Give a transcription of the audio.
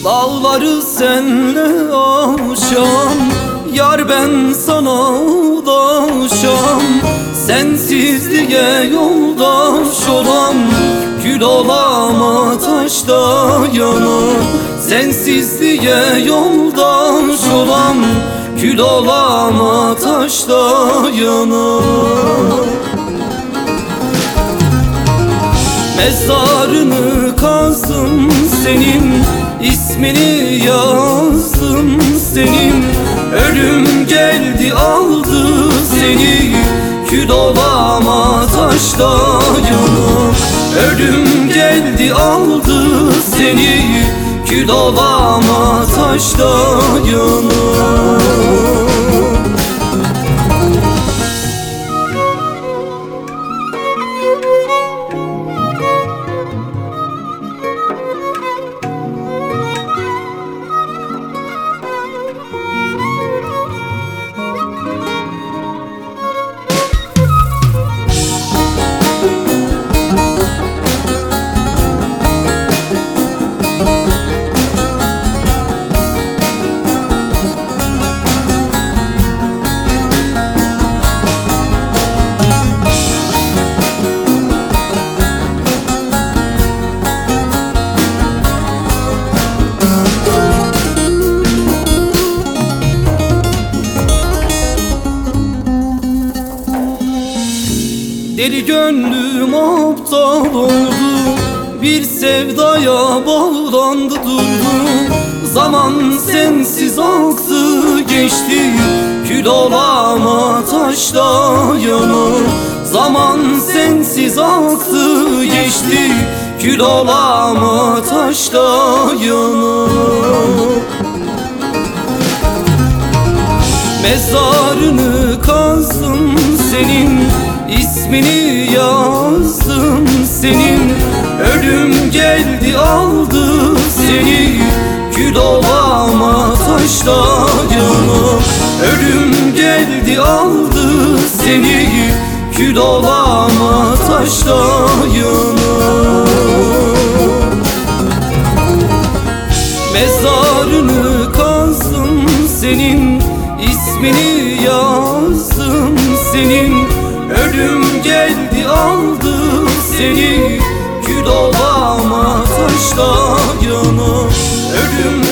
Dağları senle aşan, yar ben sana ulaşam. Sensizliğe yoldaş olan, kül olama taşta yanar. Sensizliğe yoldaş olan, kül olama taşta yanar. Mezarını kazdım senin, ismini yazdım senin. Ölüm geldi aldı seni, kül olama taşta yanar. Ölüm geldi aldı seni, kül olama taşta yanar. Deli gönlüm aptal oldu, bir sevdaya bağlandı durdu. Zaman sensiz aktı geçti, kül olama taşta yanar. Zaman sensiz aktı geçti, kül olama taşta yanar. Mezarını kazdım senin, ismini yazdım senin. Ölüm geldi aldı seni, kül olama taşta yanar. Ölüm geldi aldı seni, kül olama taşta yanar. Mezarını kazdım senin, ismini yazdım senin. Ölüm geldi aldı seni, kül olama taşta yanar. Ölüm